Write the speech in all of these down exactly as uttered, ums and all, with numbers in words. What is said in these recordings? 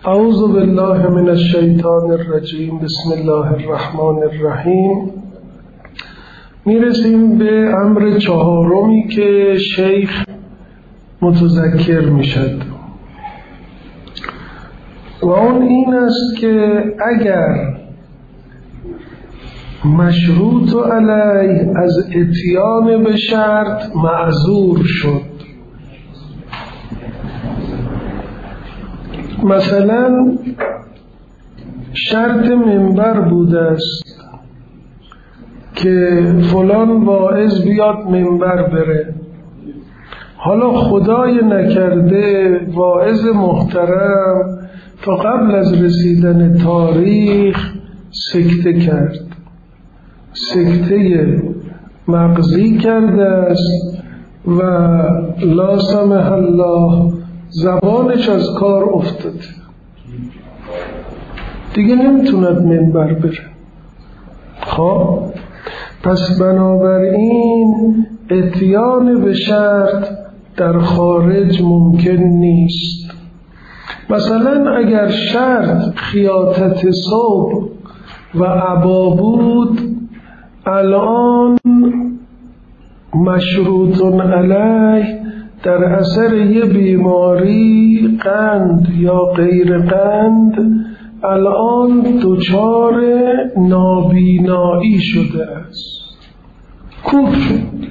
اعوذ بالله من الشیطان الرجیم. بسم الله الرحمن الرحیم. میرسیم به امر چهارمی که شیخ متذکر میشد و اون این است که اگر مشروط علیه از اتیان به شرط معذور شد، مثلا شرط منبر بوده است که فلان واعظ بیاد منبر بره، حالا خدای نکرده واعظ محترم تا قبل از رسیدن تاریخ سکته کرد، سکته مغزی کرده است و لا سمح الله زبانش از کار افتاده، دیگه نمیتوند منبر بره. خب پس بنابراین اتیان به شرط در خارج ممکن نیست. مثلا اگر شرط خیاطت ثوب و عبا بود، الان مشروط علیه در اثر یه بیماری قند یا غیر قند الان دچار نابینایی شده است، کور شد.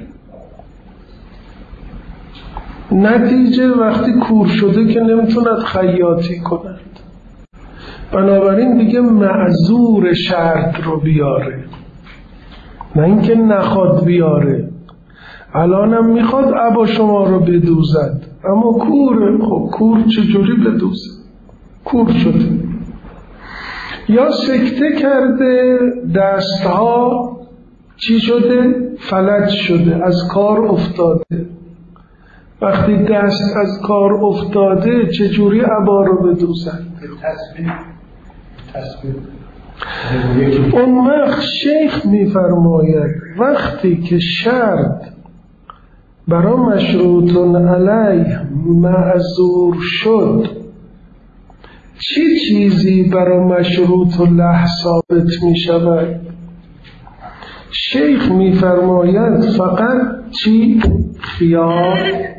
نتیجه وقتی کور شده که نمیتوند خیاطی کند، بنابراین دیگه معذور شرط رو بیاره، نه اینکه نخواد بیاره. الانم میخواد عبا شما رو بدوزد اما کوره. خب کور چجوری بدوزد؟ کور شده. یا سکته کرده، دستها چی شده؟ فلج شده، از کار افتاده. وقتی دست از کار افتاده چجوری عبا رو بدوزد؟ تسبیح تسبیح. اون وقت شیخ میفرماید وقتی که شرط برای مشروط علیه معذور شد، چی چیزی برای مشروط له ثابت می شود؟ شیخ می فرماید فقط چی؟ خیار.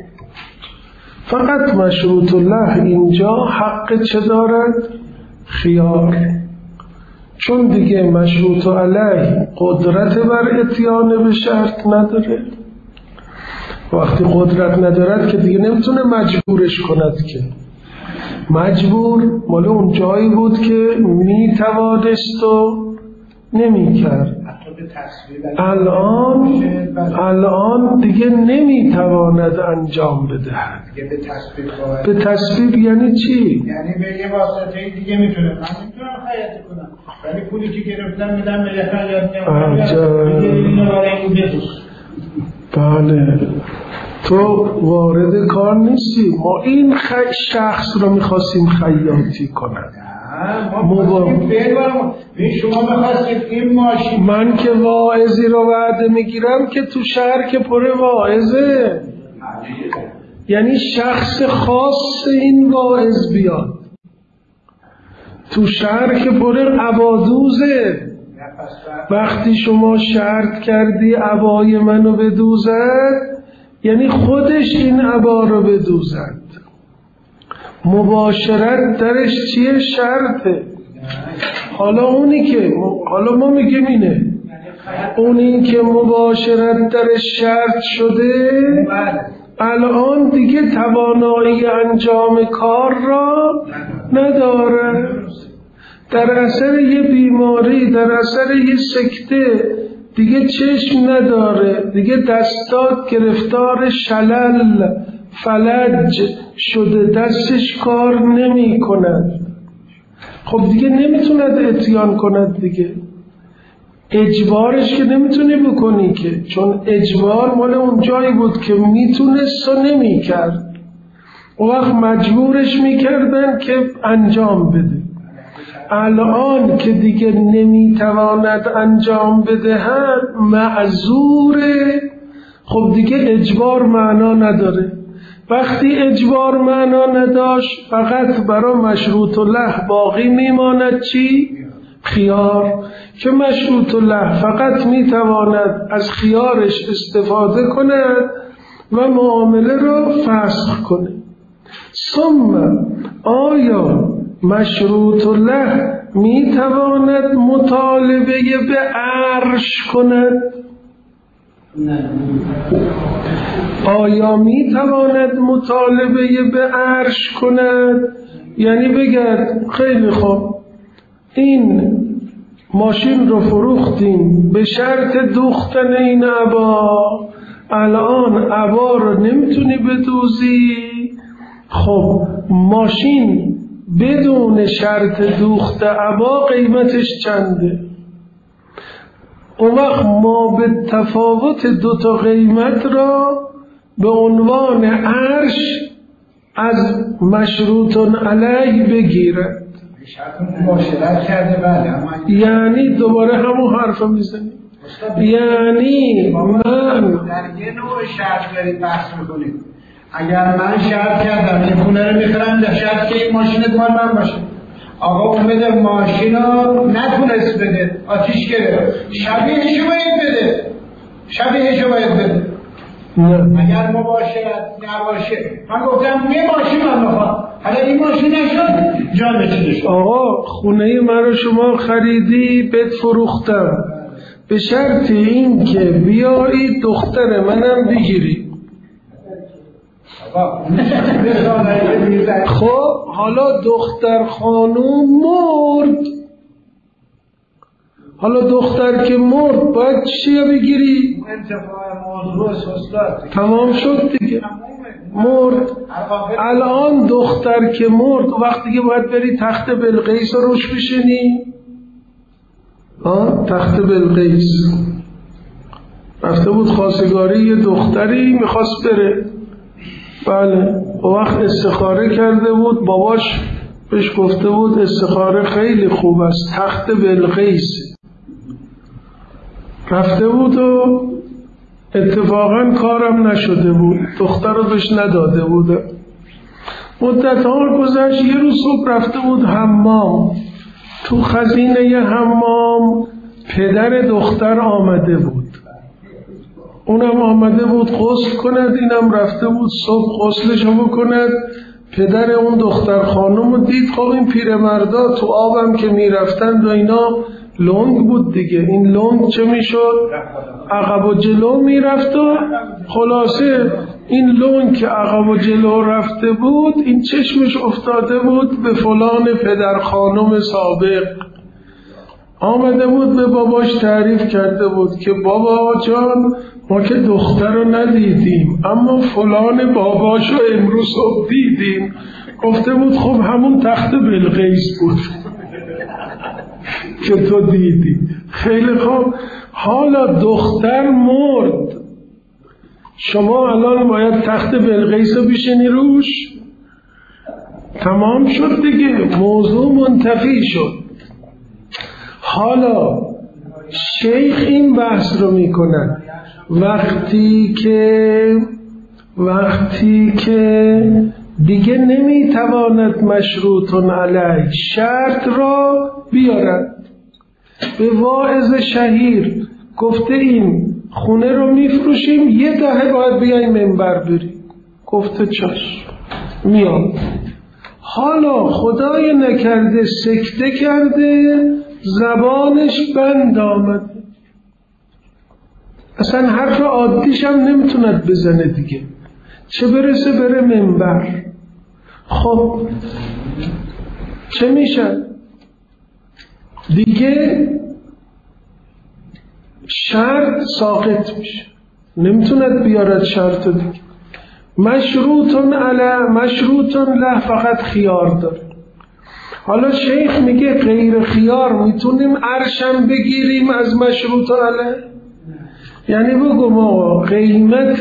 فقط مشروط له اینجا حق چه دارد؟ خیار. چون دیگه مشروط علیه قدرت بر اتیان به شرط نداره. وقتی قدرت ندارد که دیگه نمیتونه مجبورش کند، که مجبور مال اون جایی بود که میتوانست و نمیکرد. الان الان دیگه نمیتواند انجام بدهد. به تسبیب یعنی چی؟ یعنی به یه واسطه دیگه میتونه. من میتونم خیاطی کنم ولی پولی که گرفتم میدم به خیاطی. بله، تو وارد کار نیستی. ما این خ... شخص رو میخواستیم خیاطی کنن. ما شما بخواستید این ماشین، من که واعظی رو وعده میگیرم که تو شهر که پر واعظه، یعنی شخص خاص این واعظ بیاد تو شهر که پر عبادوزه. وقتی شما شرط کردی عبای منو بدوزد، یعنی خودش این عبا رو بدوزد. مباشرت درش چیه؟ شرطه. حالا اونی که حالا ما میگیم اینه، اونی که مباشرت درش شرط شده الان دیگه توانایی انجام کار را نداره. در اثر یه بیماری، در اثر یه سکته دیگه چشم نداره، دیگه دستات گرفتار شلل فلج شده، دستش کار نمی کند. خب دیگه نمیتوند اتیان کند دیگه. اجبارش که نمیتونی بکنی که، چون اجبار مال اون جایی بود که میتونست و نمی کرد. اون وقت مجبورش میکردن که انجام بده. الان که دیگه نمیتواند انجام بدهد، معذوره. خب دیگه اجبار معنا نداره. وقتی اجبار معنا نداشت فقط برای مشروط له باقی میماند چی؟ خیار، که مشروط له فقط میتواند از خیارش استفاده کند و معامله را فسخ کند. ثم آیا مشروط له میتواند مطالبه به عرش کند؟ آیا میتواند مطالبه به عرش کند؟ یعنی بگرد خیلی خوب این ماشین رو فروختیم به شرط دوختن این عبا، الان عبا رو نمیتونی بدوزی، خب ماشین بدون شرط دوخت عبا قیمتش چنده؟ اون وقت ما به تفاوت دوتا قیمت را به عنوان عرش از مشروط علیه بگیرد. مشارکت کرده بله، یعنی دوباره همون حرف میزنی، یعنی من در یه نوع شرط دارید بحث میکنید. اگر من شرط کردم این خونه رو میخرم در شرط که این ماشینت مال من باشه، آقا اومده ماشین رو نتونست بده، آتیش گرفت، شبیهشو باید بده، شبیهشو باید بده. نه. اگر مباشرت نباشه، من گفتم یه ماشین من میخوام، حالا این ماشین نشد جان چیزش. آقا خونه من رو شما خریدی بهت فروختم به شرط این که بیایی دختر منم بگیری. خب حالا دختر خانوم مرد، حالا دختر که مرد باید چیه بگیری؟ انتفاع موضوع سوستات تمام شد دیگه، مرد. الان دختر که مرد وقتی که باید بری تخت بلقیس رو روش بشینی. ها تخت بلقیس رفته بود خواستگاری یه دختری میخواست بره، بله و وقت استخاره کرده بود، باباش بهش گفته بود استخاره خیلی خوب است، تخت بلقیس. رفته بود و اتفاقا کارم نشده بود، دختر رو بهش نداده بود. مدت ها گذشت، یه روز صبح رفته بود حمام، تو خزینه حمام پدر دختر آمده بود، اونم آمده بود غسل کند، اینم رفته بود صبح غسلش رو بکند. پدر اون دختر خانم رو دید، خب این پیرمردا تو آبم که میرفتند و اینا لنگ بود دیگه، این لنگ چه میشد؟ عقب و جلو میرفت و خلاصه این لنگ که عقب و جلو رفته بود این چشمش افتاده بود به فلان پدر خانم سابق. آمده بود به باباش تعریف کرده بود که بابا جان ما که دختر رو ندیدیم اما فلان باباشو امروز صبح دیدیم. گفته بود خب همون تخت بلقیس بود که تو دیدی. خیلی خوب، حالا دختر مرد، شما الان باید تخت بلقیس رو بشینی روش. تمام شد دیگه، موضوع منتفی شد. حالا شیخ این بحث رو میکنن وقتی که وقتی که دیگه نمیتواند مشروط علیه شرط را بیارد، به واعظ شهیر گفته این خونه رو میفروشیم یه دهه باید بیای منبر بری، گفته چشم میام. حالا خدای نکرده سکته کرده، زبانش بند آمد، اصلا حرف عادیش هم نمیتوند بزنه دیگه، چه برسه بره منبر. خب چه میشه دیگه؟ شرط ساقط میشه، نمیتوند بیارد شرط دیگه. مشروطن علی مشروطن له فقط خیار داره. حالا شیخ میگه غیر خیار میتونیم عرشم بگیریم از مشروط علیه؟ یعنی بگو ما قیمت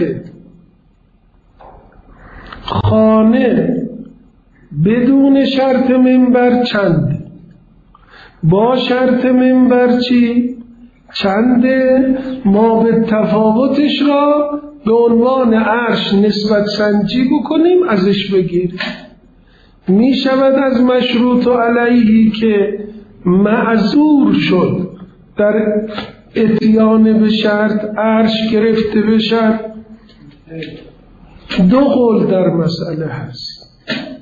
خانه بدون شرط منبر چنده، با شرط منبر چی چنده، ما به تفاوتش را به عنوان عرش نسبت سنجی بکنیم ازش بگیریم. می شود از مشروط علیهی که معذور شد در اتیان به شرط عرش گرفته بشد. دو قول در مسئله هست.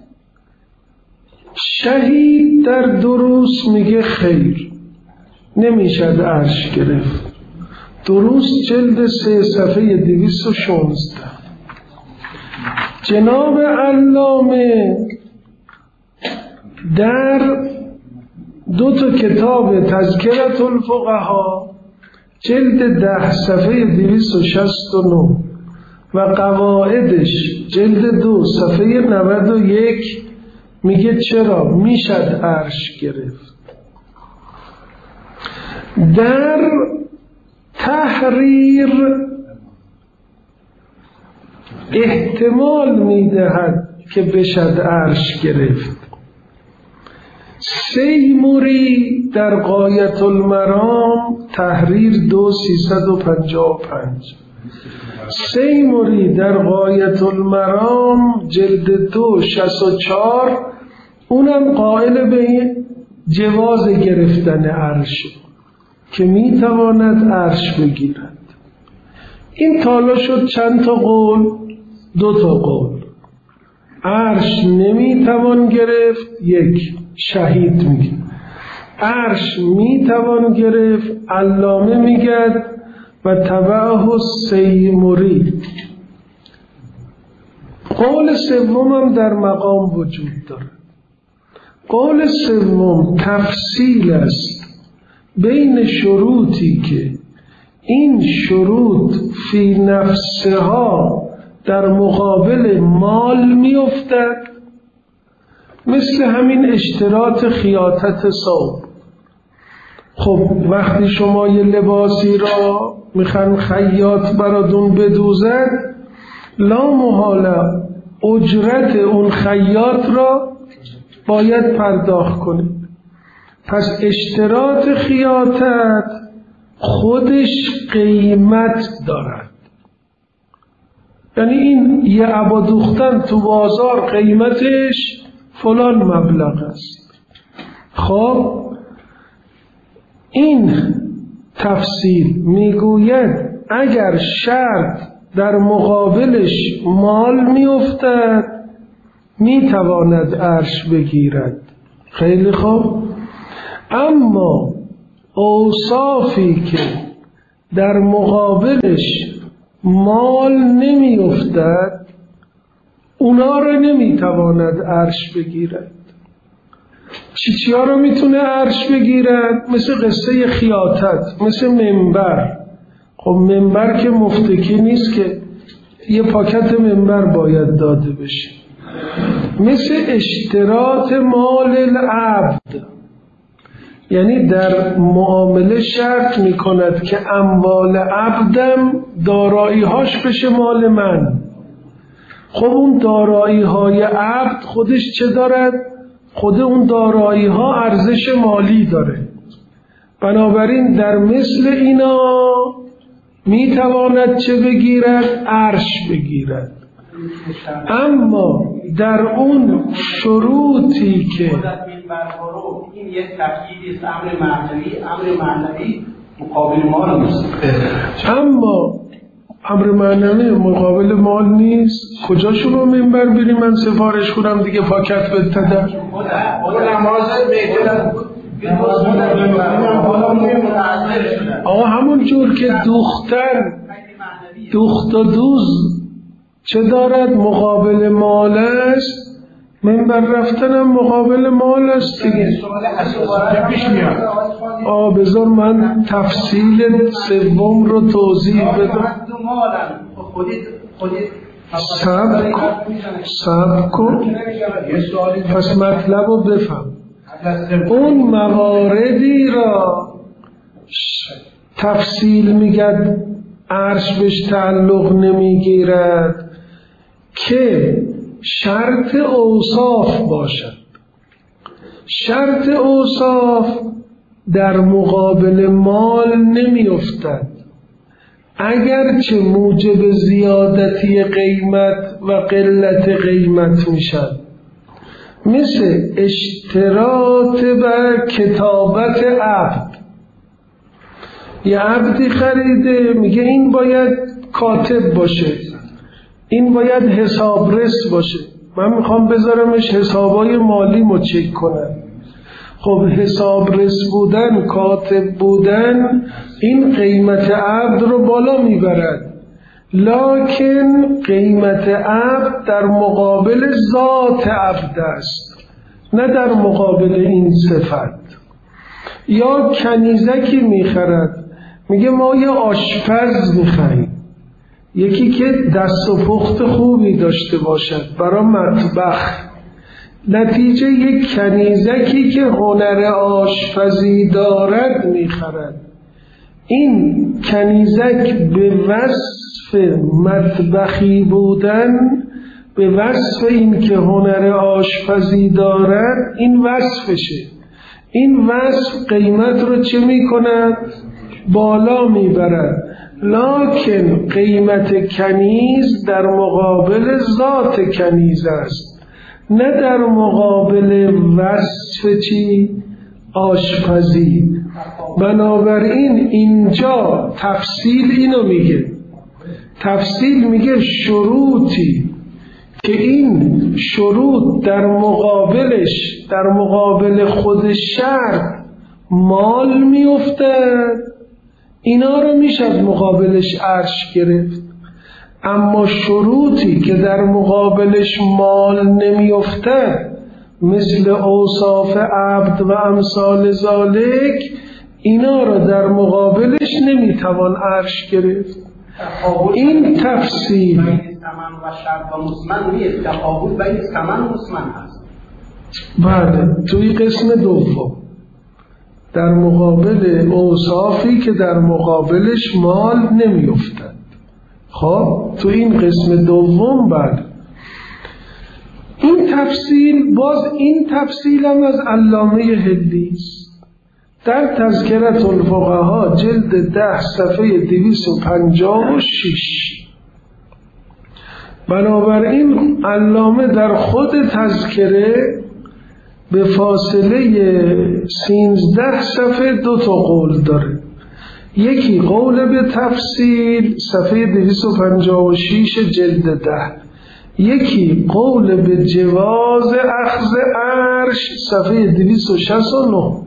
شهید در دروس میگه خیر، نمیشد عرش گرفت. دروس جلد سه صفحه دویست و شانزده. جناب علامه در دو تا کتاب تذکرة الفقها جلد ده صفحه دویست و شصت و نه و قواعدش جلد دو صفحه نود و یک میگه چرا میشد عرش گرفت. در تحریر احتمال میدهد که بشد عرش گرفت. سیموری در غایت المرام تحریر دو سیصد و پنجاه و پنج، سیموری در غایت المرام جلد دو شصت و چهار، اونم قائل به جواز گرفتن عرش که میتواند عرش بگیرد. این تالا شد چند تا قول؟ دو تا قول. عرش نمیتوان گرفت، یک شهید میگه. عرش میتوان گرفت، علامه میگه و تبعه سیموری. قول سوم هم در مقام وجود داره. قول سوم تفصیل است بین شروطی که این شروط فی نفسها در مقابل مال می افتد، مثل همین اشتراط خیاطت ثوب. خب وقتی شما یه لباسی را میخوان خیاط براتون بدوزد، لا محاله اجرت اون خیاط را باید پرداخت کنید. پس اشتراط خیاطت خودش قیمت دارد. یعنی این یه عبا دوختن تو بازار قیمتش فلان مبلغ است. خب این تفسیر میگوید اگر شرط در مقابلش مال میافتد میتواند عرش بگیرد. خیلی خوب. اما اوصافی که در مقابلش مال نمیافتد اونا رو نمیتواند عرش بگیرد. چی چیا رو میتونه عرش بگیرد؟ مثل قصه خیاطت، مثل منبر. خب منبر که مفتکی نیست که یه پاکت منبر باید داده بشه. مثل اشتراط مال العبد، یعنی در معامله شرط میکند که اموال عبدم دارایی‌هاش بشه مال من. خب اون دارایی‌های عبد خودش چه دارد؟ خود اون دارایی‌ها ارزش مالی داره. بنابراین در مثل اینا میتواند چه بگیرد؟ عرش بگیرد. اما در اون شروطی که این یک تفکیری است، امر معنوی، امر معنوی مقابل مال نیست. اما امر معنوی مقابل مال نیست. کجا شما منبر بریم من سفارش کنم دیگه پاکت بتدم؟ خود نماز میتونم آقا همون جور که دوختن دوخت و دوز چه دارد؟ مقابل مال است. منبر رفتنم مقابل مال است دیگه. آه بذار من تفصیل سوم رو توضیح بدم. صبر کن صبر کن پس مطلب رو بفهم. اون مواردی را تفصیل میگد عرش بهش تعلق نمیگیرد که شرط اوصاف باشد. شرط اوصاف در مقابل مال نمی افتد. اگرچه موجب زیادتی قیمت و قلت قیمت میشن، مثل اشتراط بر کتابت عبد. یه عبدی خریده، میگه این باید کاتب باشه، این باید حسابرس باشه، من میخوام بذارمش حسابای مالی مو چک کنم. خب حسابرس بودن، کاتب بودن، این قیمت عبد رو بالا میبرد، لکن قیمت عبد در مقابل ذات عبد است، نه در مقابل این صفت. یا کنیزکی میخرد، میگه ما یه آشپز میخریم، یکی که دست و پخت خوبی داشته باشد برای مطبخ. نتیجه یک کنیزکی که هنر آشپزی دارد میخرد. این کنیزک به وصف مطبخی بودن، به وصف این که هنر آشپزی دارد، این وصفشه. این وصف قیمت رو چه میکند؟ بالا میبرد. لکن قیمت کنیز در مقابل ذات کنیز است، نه در مقابل وصف چی؟ آشپزی. بنابراین اینجا تفصیل اینو میگه، تفصیل میگه شروطی که این شروط در مقابلش، در مقابل خود شرط مال میافتد، اینا رو میشد مقابلش عرش گرفت. اما شروطی که در مقابلش مال نمیافتد، مثل اوصاف عبد و امثال ذالک، اینا رو در مقابلش نمیتوان عرش گرفت. این تفصیل ثمن و شرط و مسمن نیست، تفاوت بین ثمن و مسمن هست. بله، توی قسم دوم در مقابل اوصافی که در مقابلش مال نمیافتد. خب تو این قسم دوم بعد این تفصیل، باز این تفصیل هم از علامه هندی است در تذکرة الفقهاء جلد ده صفحه دویست و پنجاه و شش. بنابراین علامه در خود تذکره به فاصله سیزده صفحه دو تا قول داره. یکی قول به تفصیل صفحه دویست و پنجاه و شش جلد ده، یکی قول به جواز اخذ عرش صفحه دویست و شصت و نه.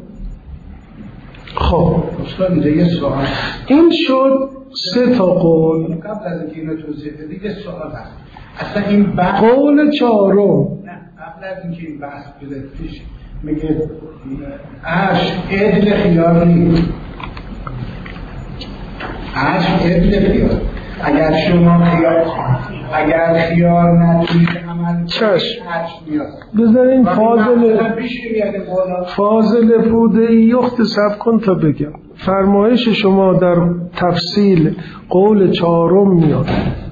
خب این شد سه تا قول. قبل از اینکه اینو توضیح بدی یه سوال هست. اصلا این بحث قول چهارم، نه قبل از اینکه این بحث بده پیش میگه عرش عدل خیار نیست. عرش عدل خیار، اگر شما خیار اگر خیار ندید عمل چشم میاد. بذارین فاضل فاضل پوده ای یخت سب کن تا بگم. فرمایش شما در تفصیل قول چهارم میاد.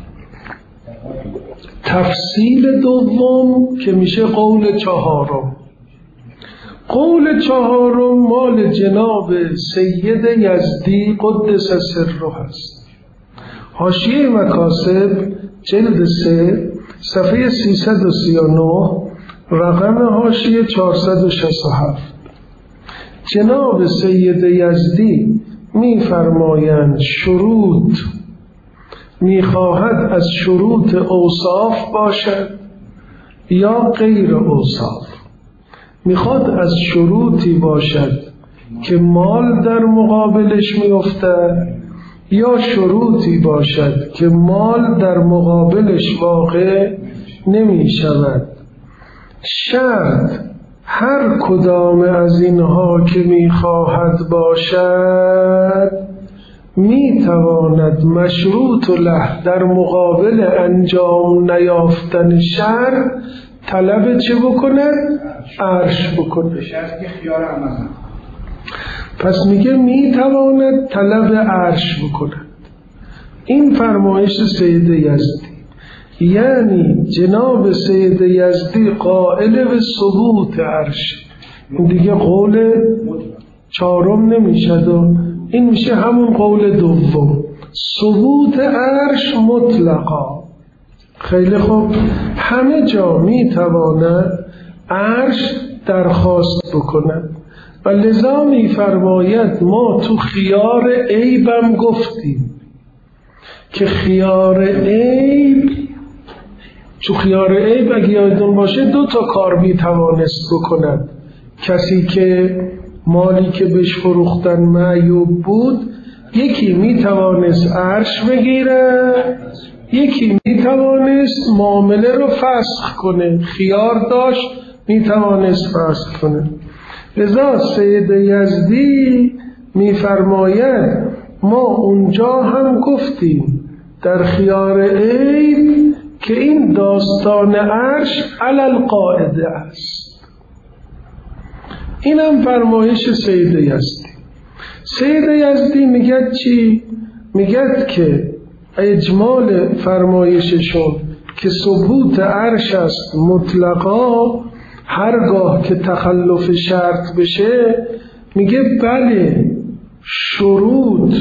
تفصیل دوم که میشه قول چهارم. قول چهارم مال جناب سید یزدی قدس سره هست. حاشیه مکاسب جلد سه صفحه سیصد و سی و نه، رقم حاشیه چهارصد و شصت و هفت. جناب سید یزدی می فرمایند شروط می خواهد از شروط اوصاف باشد یا غیر اوصاف. می خواهد از شروطی باشد که مال در مقابلش می افتد یا شروطی باشد که مال در مقابلش واقع نمی شود. شرط هر کدام از اینها که می خواهد باشد می تواند مشروط له در مقابل انجام نیافتن شرط طلب چه بکند؟ عرش بکند. به شرط که خیار عمل. پس میگه می تواند طلب عرش بکند. این فرمایش سید یزدی، یعنی جناب سید یزدی قائل به ثبوت عرش. این دیگه قول چهارم نمیشد و این میشه همون قول دوم. ثبوت عرش مطلقا. خیلی خوب، همه جا می تواند عرش درخواست بکند و لذا می فرماید ما تو خیار عیبم گفتیم که خیار عیب، تو خیار عیب اگه یادتون باشه دو تا کار می توانست بکند. کسی که مالی که بهش فروختن معیوب بود، یکی می توانست عرش بگیره، یکی می توانست معامله رو فسخ کنه. خیار داشت، می توانست فسخ کنه. لذا سید یزدی می فرماید ما اونجا هم گفتیم در خیار عیب که این داستان عرش علی القاعده است. این هم فرمایش سید یزدی. سید یزدی میگه چی؟ میگه که اجمال فرمایششون که ثبوت عرش است مطلقا، هرگاه که تخلف شرط بشه، میگه بله شروط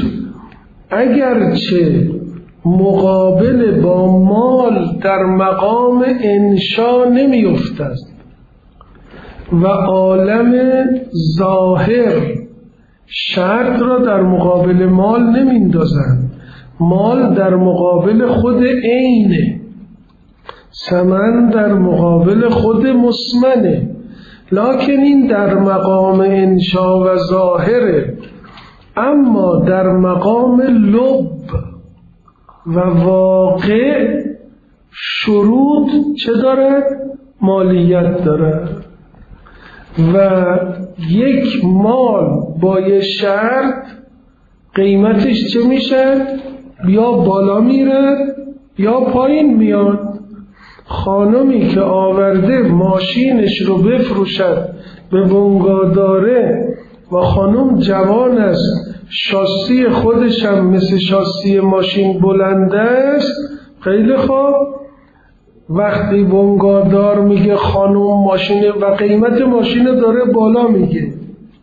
اگرچه مقابل با مال در مقام انشا نمی افتد و عالم ظاهر شرط را در مقابل مال نمی اندازند. مال در مقابل خود عینه، ثمن در مقابل خود مسمنه، لکن این در مقام انشا و ظاهره. اما در مقام لب و واقع شروط چه دارد؟ مالیت دارد. و یک مال با یه شرط قیمتش چه میشه؟ یا بالا میره یا پایین میاد. خانمی که آورده ماشینش رو بفروشد به بنگاداره و خانم جوان است، شاسی خودش هم مثل شاسی ماشین بلنده است، خیلی خوب، وقتی بنگادار میگه خانم ماشین و قیمت ماشین داره بالا میگه،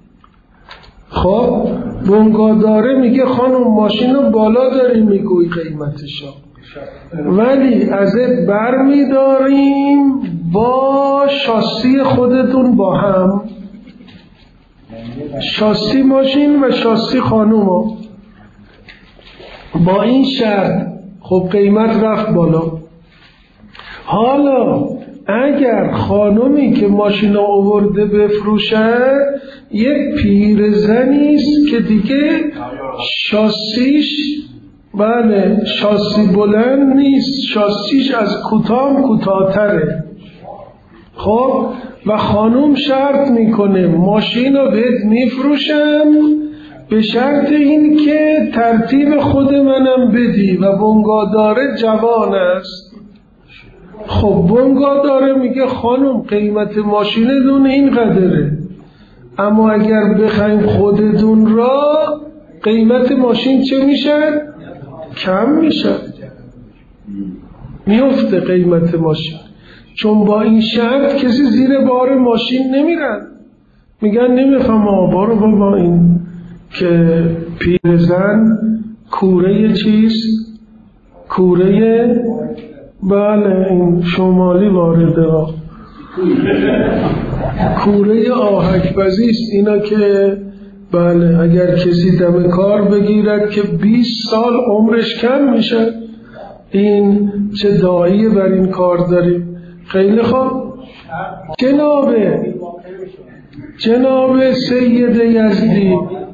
خب بنگاداره میگه خانم ماشین رو بالا داری میگوی قیمتشو، ولی ازت بر میداریم با شاسی خودتون با هم، شاسی ماشین و شاسی خانوم، با این شرط خب قیمت رفت بالا. حالا اگر خانومی که ماشین آورده بفروشه یک پیرزنی است که دیگه شاسیش بله شاسی بلند نیست، شاسیش از کوتاه کوتاه‌تره، خب و خانوم شرط میکنه ماشین رو بهت میفروشم به شرط این که ترتیب خود منم بدی و بنگاداره جوان است. خب بنگاداره میگه خانم قیمت ماشینتون این قدره، اما اگر بخوایم خودتون را قیمت ماشین چه میشه؟ کم میشه، میفته قیمت ماشین، چون با این شرط کسی زیر بار ماشین نمیرن، میگن نمیفهم آبارو بابا این که پیرزن کوره چیست؟ کوره بله این شمالی وارده ها کوره آهک‌پزیست، اینا که بله اگر کسی دم کار بگیرد که بیست سال عمرش کم میشه، این چه داعیه بر این کار داریم. خیلی خوب جناب جناب سید یزدی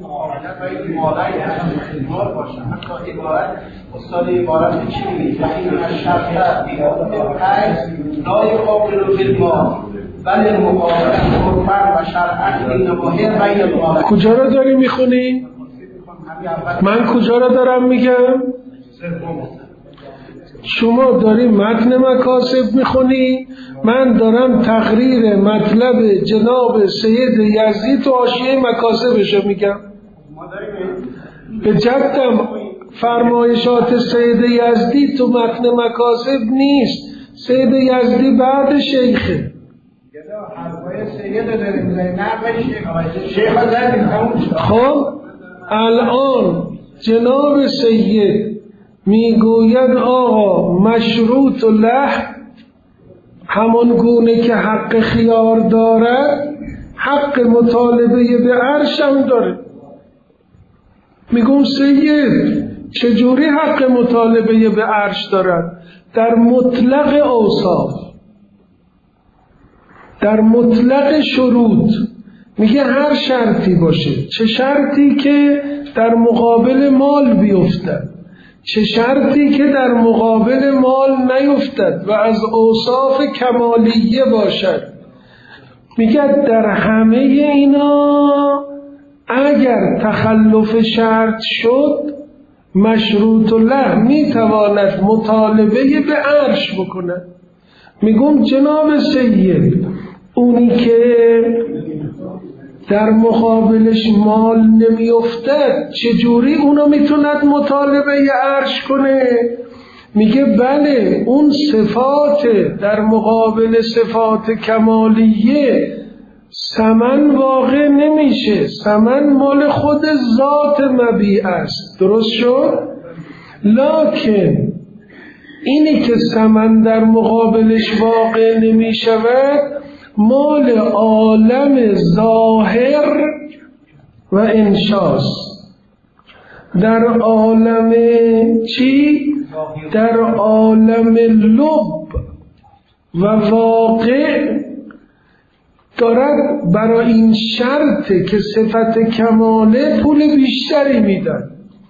استاد عبارت چی میگه؟ این از شرط قیس لا یقابل بالما بل مقابله قربان و شرعت این ماهر بین الغالب. کجا رو داری میخونی؟ من کجا رو دارم میگم؟ شما داری متن مکاسب میخونی، من دارم تقریر مطلب جناب سید یزدی تو حاشیه مکاسبشو میگم. به جدم فرمایشات سید یزدی تو متن مکاسب نیست، سید یزدی بعد شیخه. خب الان جناب سید میگوید آقا مشروط له همان گونه که حق خیار دارد حق مطالبه به عرش هم داره. میگم سید چجوری حق مطالبه به عرش دارد؟ در مطلق اوصاف، در مطلق شروط. میگه هر شرطی باشه، چه شرطی که در مقابل مال بیفتد، چه شرطی که در مقابل مال نیفتد و از اوصاف کمالیه باشد. میگه در همه اینا اگر تخلف شرط شد مشروط له میتواند مطالبه به عرش بکند. میگم جناب سید اونی که در مقابلش مال نمیافتد چجوری اونو میتوند مطالبه عرش کنه؟ میگه بله اون صفات در مقابل صفات کمالیه ثمن واقع نمیشه، ثمن مال خود ذات مبیع است. درست شد؟ لکن اینی که ثمن در مقابلش واقع نمیشود مال عالم ظاهر و انشاست. در عالم چی؟ در عالم لب و واقع دارد برای این شرط که صفت کماله پول بیشتری میدن.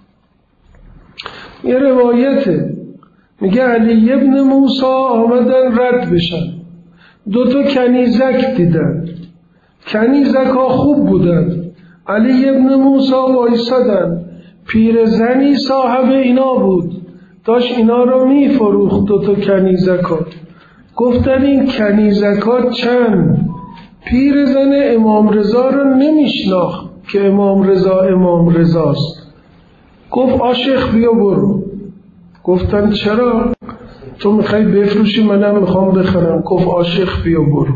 یه روایته میگه علی ابن موسی آمدن رد بشن، دو تا کنیزک دیدن، کنیزک ها خوب بودن. علی ابن موسی وایسادن، پیرزنی صاحب اینا بود، داشت اینا رو میفروخت. دو تا کنیزک ها گفتن این کنیزک ها چند؟ پیرزن امام رضا رو نمیشناخت که امام رضا امام رضاست. گفت عاشق بیا برو. گفتن چرا؟ تو میخوای بفروشی منم میخوام بخرم. گفت عاشق بیا برو.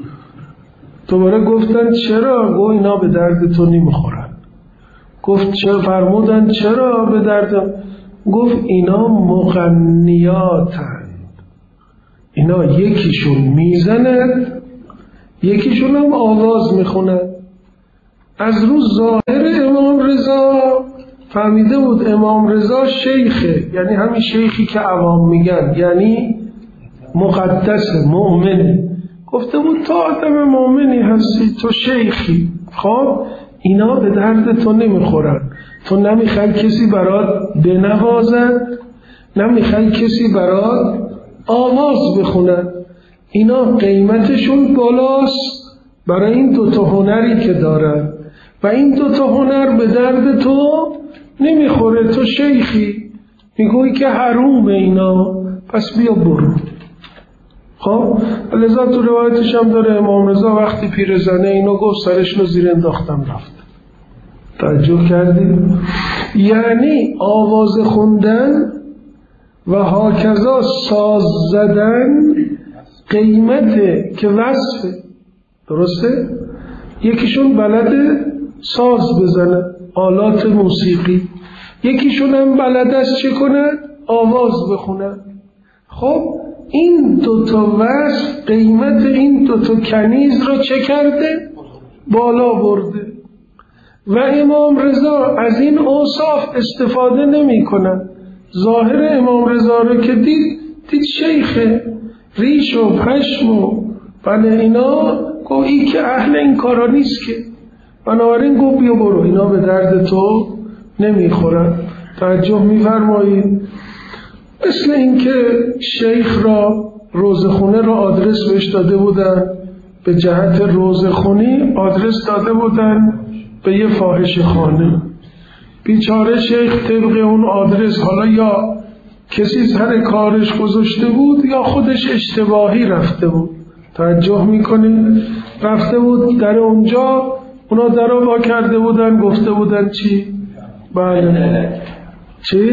دوباره گفتن چرا؟ گفت اینا به درد تو نمیخورن. گفت چرا؟ فرمودن چرا به دردم؟ گفت اینا مغنیاتن، اینا یکیشون میزند یکیشون هم آواز میخونن. از روز ظاهر امام رضا فهمیده بود امام رضا شیخه، یعنی همین شیخی که عوام میگن، یعنی مقدس مؤمنه. گفته بود تو آدم مؤمنی هستی، تو شیخی. خب اینا به درد تو نمیخورن. تو نمیخوای کسی برات بنوازد، نمیخوای کسی برات آواز بخونن. اینا قیمتشون بالاست برای این دوتا هنری که دارن و این دوتا هنر به درد تو نمیخوره. تو شیخی میگویی که حروم اینا، پس بیا برو. خب لذا تو روایتش هم داره امام رضا وقتی پیرزنه اینو گفت سرش رو زیر انداختم رفت. توجه کردید؟ یعنی آواز خوندن و هاکذا ساز زدن قیمته که وصفه. درسته؟ یکیشون بلده ساز بزنه، آلات موسیقی، یکیشون هم بلده است چه کنه؟ آواز بخونه. خب این دوتا وصف قیمت این دوتا کنیز را چه کرده؟ بالا برده. و امام رضا از این اوصاف استفاده نمی کنن. ظاهر امام رضا رو که دید دید شیخه، ریش و پشم و بله اینا، گویی که اهل این کارا نیست که. بنابراین گفت بیا برو، اینا به درد تو نمیخورن. توجه میفرمایید؟ مثل این که شیخ را روزخونه را آدرس بهش داده بودن، به جهت روزخونی آدرس داده بودن به یه فاحشه خانه. بیچاره شیخ طبق اون آدرس، حالا یا کسی سر کارش گذاشته بود یا خودش اشتباهی رفته بود. توجه میکنید؟ رفته بود در اونجا، اونا در رو با کرده بودن، گفته بودن چی؟ بله چی؟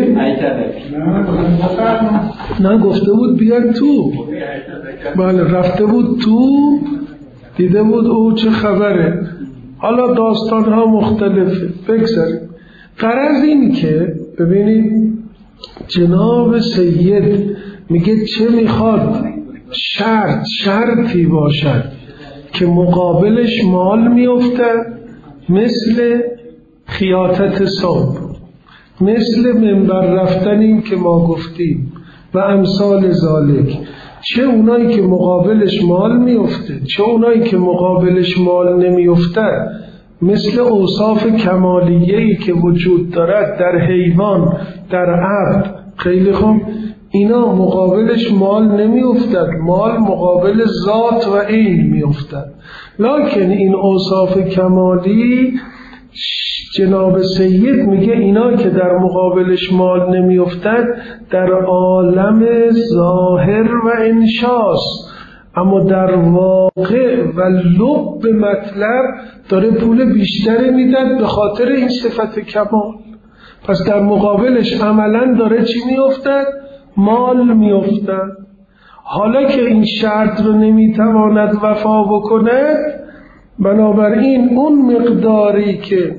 نه گفته بود بیان تو. بله رفته بود تو، دیده بود او چه خبره. حالا داستان ها مختلفه، بگذاریم. غرض این که ببینید جناب سید میگه چه میخواد؟ شرط شرطی باشد که مقابلش مال میافتد، مثل خیاطت صبح، مثل منبر رفتنیم که ما گفتیم و امثال ذالک. چه اونایی که مقابلش مال میفته، چه اونایی که مقابلش مال نمیفته، مثل اوصاف کمالیه‌ای که وجود دارد در حیوان، در عبد. خیلی خوب، اینا مقابلش مال نمیافتد، مال مقابل ذات و عین میافتد. لکن این اوصاف کمالی جناب سید میگه اینا که در مقابلش مال نمیافتد در عالم ظاهر و انشاست، اما در واقع و لب مطلب داره پول بیشتری میدن به خاطر این صفت کمال. پس در مقابلش عملا داره چی میافتد؟ مال میافتد. حالا که این شرط رو نمیتواند وفا بکنه، بنابراین اون مقداری که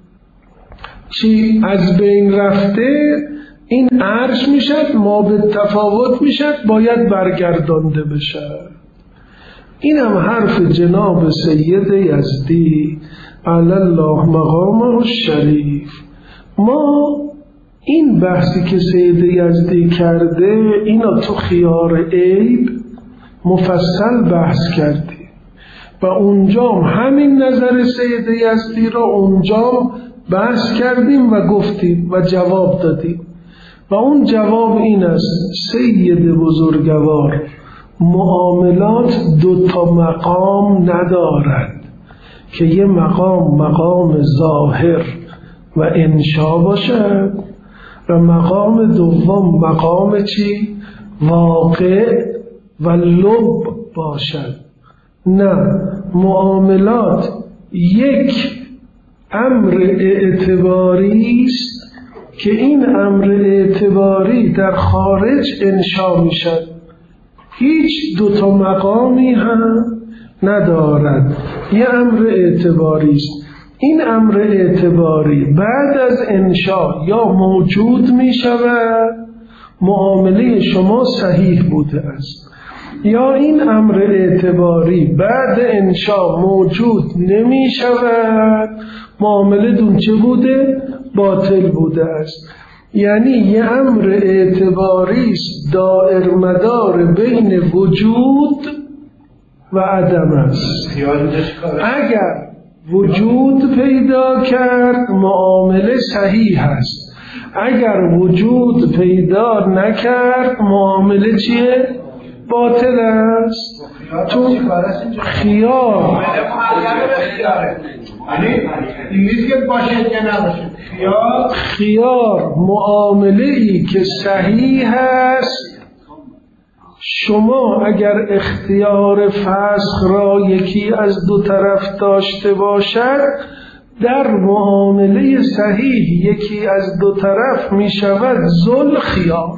چی از بین رفته این عرش میشد، ما به تفاوت میشد، باید برگردانده بشد. این هم حرف جناب سید یزدی علی الله مقامه الشریف. ما این بحثی که سید یزدی کرده اینا تو خیار عیب مفصل بحث کردیم و اونجام همین نظر سید یزدی رو اونجام بحث کردیم و گفتیم و جواب دادیم و اون جواب این است: سید بزرگوار معاملات دو تا مقام ندارد که یه مقام مقام ظاهر و انشا باشد و مقام دوم مقام چی؟ واقع و لب باشد. نه، معاملات یک امر اعتباری است که این امر اعتباری در خارج انشا می شد، هیچ دوتا مقامی هم ندارد، یه امر اعتباری است. این امر اعتباری بعد از انشا یا موجود می شود، معامله شما صحیح بوده است، یا این امر اعتباری بعد انشا موجود نمی شود، معامله دون چه بوده؟ باطل بوده است. یعنی یه امر اعتباری است دائر مدار بین وجود و عدم است. اگر وجود پیدا کرد معامله صحیح است، اگر وجود پیدا نکرد معامله چیه؟ باطل است. تو خیار خیار معامله ای که صحیح است، شما اگر اختیار فسخ را یکی از دو طرف داشته باشد، در معامله صحیح یکی از دو طرف می شود ذل خیار.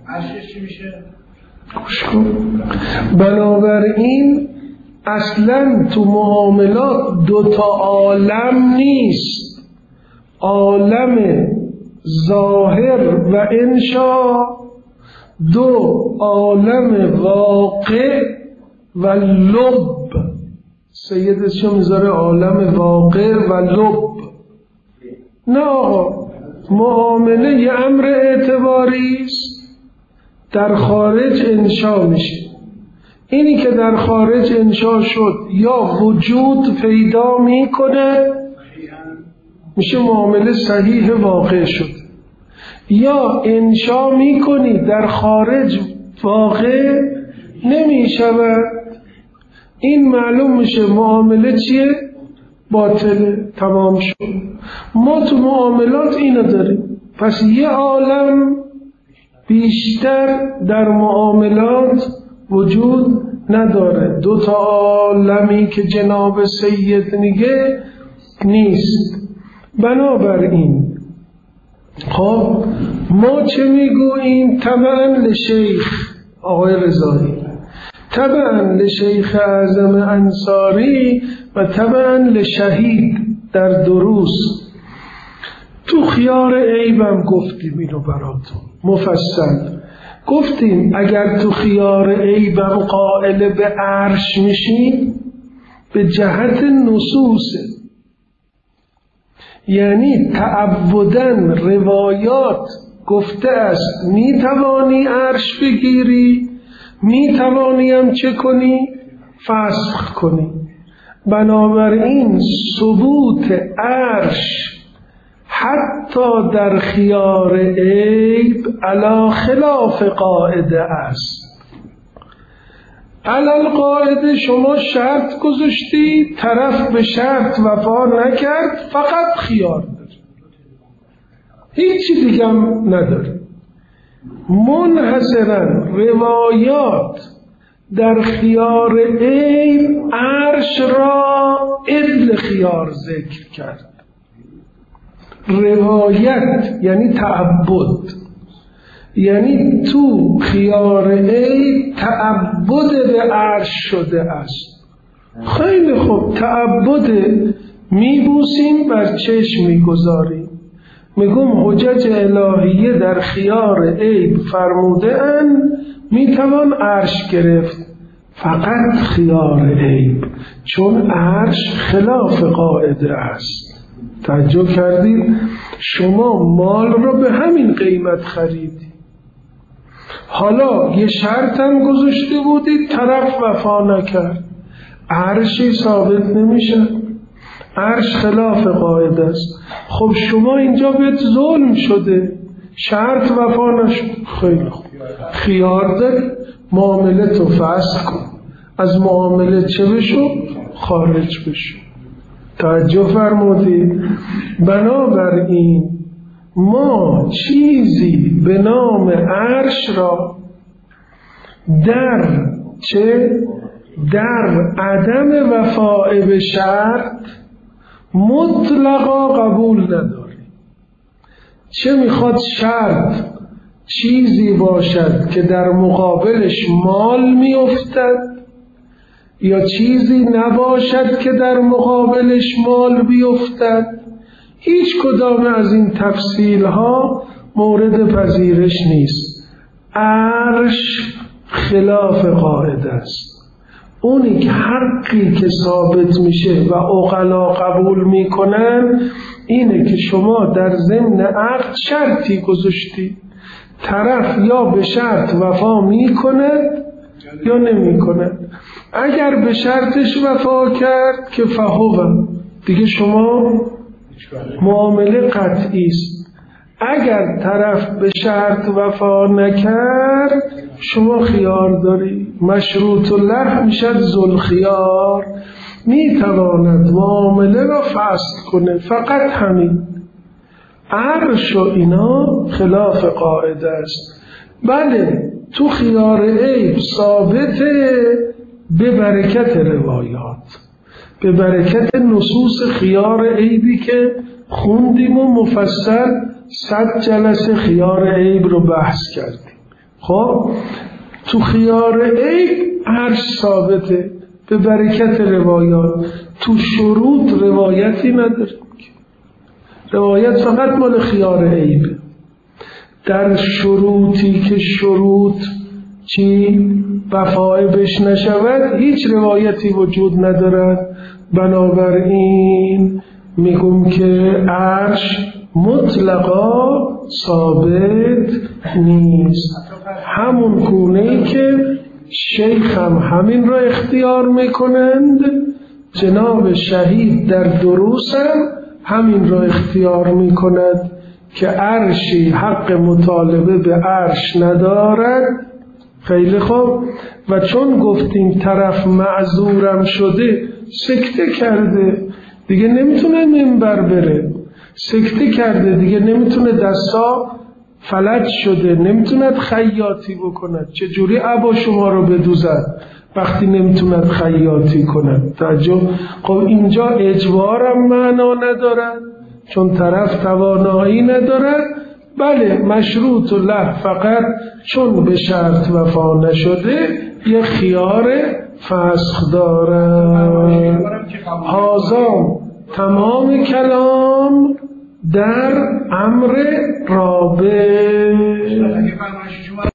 بنابراین اصلا تو معاملات دو تا عالم نیست، عالم ظاهر و انشا، دو عالم واقع و لب. سید چه میذاره؟ عالم واقع و لب. نه آقا، معامله یه امر اعتباری است در خارج انشا میشه. اینی که در خارج انشا شد یا وجود پیدا میکنه میشه معامله صحیح واقع شد، یا انشا میکنی در خارج واقع نمیشود، این معلوم میشه معامله چیه؟ باطله، تمام شد. ما تو معاملات اینو داریم. پس یه عالم بیشتر در معاملات وجود نداره، دو تا عالمی که جناب سید میگه نیست. بنابراین خب ما چه میگوییم؟ طبعا لشیخ آقای رضایی، طبعا لشیخ اعظم انصاری و طبعا لشهید در دروس. تو خیار عیبم گفتیم اینو براتون مفصل گفتیم اگر تو خیار عیبم قائل به عرش میشین به جهت نصوصه، یعنی تعبدن روایات گفته است میتوانی عرش بگیری، میتوانی هم چه کنی؟ فسخ کنی. بنابراین ثبوت عرش حتی در خیار عیب علی خلاف قاعده است. علل قاعده شما شرط گذاشتی، طرف به شرط وفا نکرد، فقط خیار داره، هیچی دیگه هم نداره. منحصرا روایات در خیار عیب عرش را عدل خیار ذکر کرد. روایت یعنی تعبد، یعنی تو خیار عیب تعبد به عرش شده است. خیلی خوب، تعبد میبوسیم بر چشم میگذاریم، میگم حجج الهیه در خیار عیب فرموده ان میتوان عرش گرفت، فقط خیار عیب، چون عرش خلاف قاعده است. توجه کردید؟ شما مال رو به همین قیمت خریدید، حالا یه شرط هم گذاشته بودید، طرف وفا نکرد، عرشی ثابت نمیشه، عرش خلاف قاعده است. خب شما اینجا بهت ظلم شده، شرط وفا نشد، خیلی خوب، خیار داری، معامله تو فسخ کن، از معامله چه بشو؟ خارج بشو. توجه فرمودید؟ بنابراین ما چیزی به نام عرش را در چه؟ در عدم وفای به شرط مطلقا قبول نداریم. چه میخواد شرط چیزی باشد که در مقابلش مال میافتد، یا چیزی نباشد که در مقابلش مال بیفتد. هیچ کدام از این تفصیل ها مورد پذیرش نیست. عرش خلاف قاعده است. اونی که حقی که ثابت میشه و عقلا قبول میکنن اینه که شما در ضمن عقد شرطی گذاشتی، طرف یا به شرط وفا میکند یا نمیکند. اگر به شرطش وفا کرد که فهو، دیگه شما معامله قطعی است. اگر طرف به شرط وفا نکرد شما خیار داری، مشروط له میشد ذوالخیار، میتواند معامله را فسخ کنه، فقط همین. عرش و اینا خلاف قاعده است. بله تو خیار عیب ثابته به برکت روایات، به برکت نصوص خیار عیبی که خوندیم و مفصل صد جلسه خیار عیب رو بحث کردیم. خب تو خیار عیب عرش ثابته به برکت روایات. تو شروط روایتی نداریم، روایت فقط مال خیار عیبه. در شروطی که شروط چی وفای بش نشود هیچ روایتی وجود ندارد. بنابراین میگم که عرش مطلقا ثابت نیست. همون گونه‌ای که شیخ هم همین را اختیار میکنند، جناب شهید در دروس هم همین را اختیار میکند که عرشی حق مطالبه به عرش ندارد. خیلی خوب. و چون گفتیم طرف معذورم شده، سکته کرده، دیگه نمیتونه منبر بره، سکته کرده دیگه نمیتونه، دستا فلج شده، نمیتونه خیاطی بکند. چجوری عبا شما رو بدوزد وقتی نمیتونه خیاطی کند؟ توجه. خب اینجا اجبارم معنا ندارد چون طرف توانایی ندارد. بله مشروط له، فقط چون به شرط وفا نشده یه خیار فسخ دارد. هازا تمام کلام در امر رابع.